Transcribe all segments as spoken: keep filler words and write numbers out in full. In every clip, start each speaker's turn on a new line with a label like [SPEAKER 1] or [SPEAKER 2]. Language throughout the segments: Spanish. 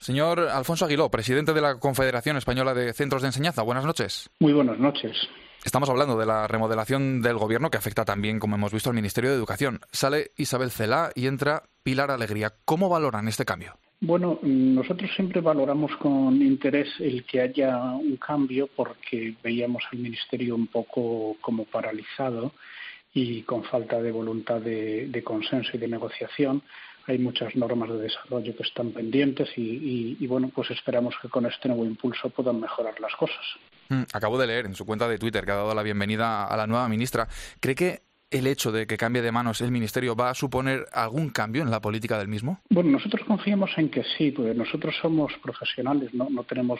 [SPEAKER 1] Señor Alfonso Aguiló, presidente de la Confederación Española de Centros de Enseñanza. Buenas noches.
[SPEAKER 2] Muy buenas noches.
[SPEAKER 1] Estamos hablando de la remodelación del Gobierno que afecta también, como hemos visto, al Ministerio de Educación. Sale Isabel Celaá y entra Pilar Alegría. ¿Cómo valoran este cambio?
[SPEAKER 2] Bueno, nosotros siempre valoramos con interés el que haya un cambio porque veíamos al Ministerio un poco como paralizado y con falta de voluntad de, de consenso y de negociación. Hay muchas normas de desarrollo que están pendientes y, y, y, bueno, pues esperamos que con este nuevo impulso puedan mejorar las cosas.
[SPEAKER 1] Mm, acabo de leer en su cuenta de Twitter que ha dado la bienvenida a la nueva ministra. ¿Cree que el hecho de que cambie de manos el Ministerio va a suponer algún cambio en la política del mismo?
[SPEAKER 2] Bueno, nosotros confiamos en que sí, porque nosotros somos profesionales, no, no tenemos,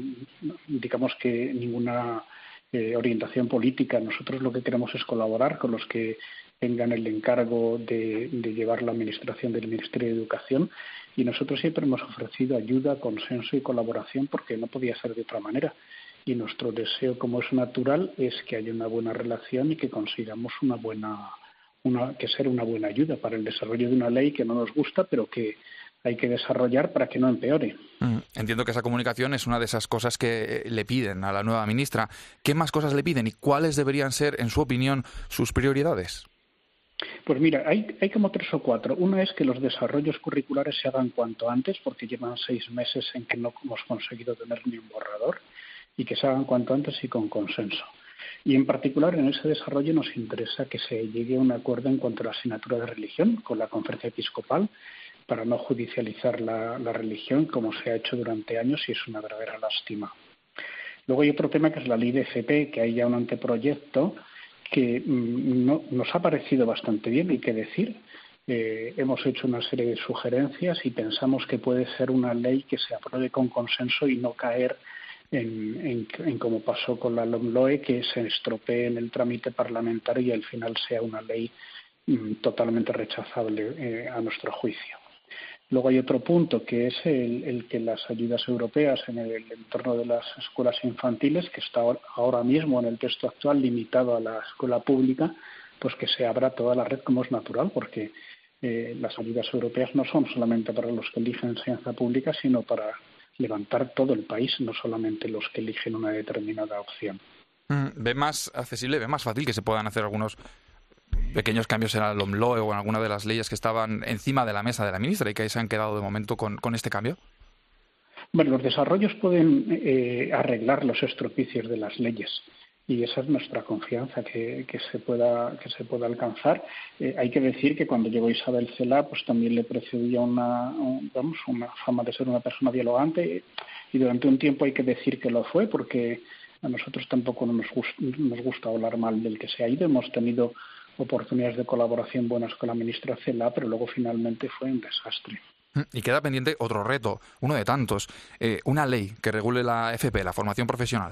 [SPEAKER 2] digamos que, ninguna eh, orientación política. Nosotros lo que queremos es colaborar con los que tengan el encargo de, de llevar la administración del Ministerio de Educación, y nosotros siempre hemos ofrecido ayuda, consenso y colaboración porque no podía ser de otra manera. Y nuestro deseo, como es natural, es que haya una buena relación y que consigamos una buena, una, que ser una buena ayuda para el desarrollo de una ley que no nos gusta, pero que hay que desarrollar para que no empeore.
[SPEAKER 1] Mm, entiendo que esa comunicación es una de esas cosas que le piden a la nueva ministra. ¿Qué más cosas le piden y cuáles deberían ser, en su opinión, sus prioridades?
[SPEAKER 2] Pues mira, hay, hay como tres o cuatro. Una es que los desarrollos curriculares se hagan cuanto antes, porque llevan seis meses en que no hemos conseguido tener ni un borrador, y que se hagan cuanto antes y con consenso. Y en particular en ese desarrollo nos interesa que se llegue a un acuerdo en cuanto a la asignatura de religión con la Conferencia Episcopal para no judicializar la, la religión como se ha hecho durante años, y es una verdadera lástima. Luego hay otro tema que es la ley de F P, que hay ya un anteproyecto que no, nos ha parecido bastante bien, hay que decir. Eh, hemos hecho una serie de sugerencias y pensamos que puede ser una ley que se apruebe con consenso y no caer en, en, en como pasó con la LOMLOE, que se estropee en el trámite parlamentario y al final sea una ley mm, totalmente rechazable eh, a nuestro juicio. Luego hay otro punto que es el, el que las ayudas europeas en el entorno de las escuelas infantiles, que está ahora mismo en el texto actual limitado a la escuela pública, pues que se abra toda la red como es natural, porque eh, las ayudas europeas no son solamente para los que eligen enseñanza pública, sino para levantar todo el país, no solamente los que eligen una determinada opción.
[SPEAKER 1] Mm, ¿Ve más accesible, ve más fácil que se puedan hacer algunos pequeños cambios en la LOMLOE o en alguna de las leyes que estaban encima de la mesa de la ministra y que se han quedado de momento con, con este cambio?
[SPEAKER 2] Bueno, los desarrollos pueden eh, arreglar los estropicios de las leyes y esa es nuestra confianza, que, que se pueda que se pueda alcanzar. Eh, hay que decir que cuando llegó Isabel Celaá, pues también le precedía una, un, vamos, una fama de ser una persona dialogante, y durante un tiempo hay que decir que lo fue, porque a nosotros tampoco nos gusta, nos gusta hablar mal del que se ha ido. Hemos tenido oportunidades de colaboración buenas con la ministra Celaá, pero luego finalmente fue un desastre.
[SPEAKER 1] Y queda pendiente otro reto, uno de tantos, eh, una ley que regule la F P, la formación profesional.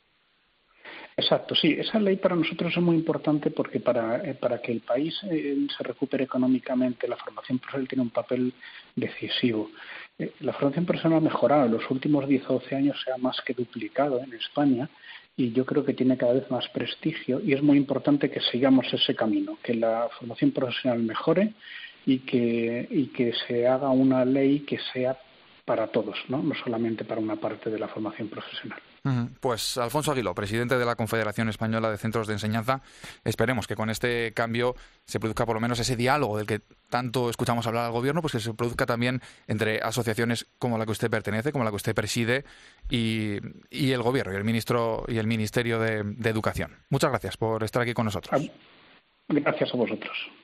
[SPEAKER 2] Exacto, sí. Esa ley para nosotros es muy importante porque para, eh, para que el país eh, se recupere económicamente, la formación profesional tiene un papel decisivo. Eh, la formación profesional ha mejorado. En los últimos diez o doce años se ha más que duplicado en España y yo creo que tiene cada vez más prestigio, y es muy importante que sigamos ese camino, que la formación profesional mejore y que, y que se haga una ley que sea para todos, ¿no? No solamente para una parte de la formación profesional.
[SPEAKER 1] Pues Alfonso Aguiló, presidente de la Confederación Española de Centros de Enseñanza, esperemos que con este cambio se produzca por lo menos ese diálogo del que tanto escuchamos hablar al Gobierno, pues que se produzca también entre asociaciones como la que usted pertenece, como la que usted preside, y, y el Gobierno, y el ministro y el Ministerio de, de Educación. Muchas gracias por estar aquí con nosotros.
[SPEAKER 2] Gracias a vosotros.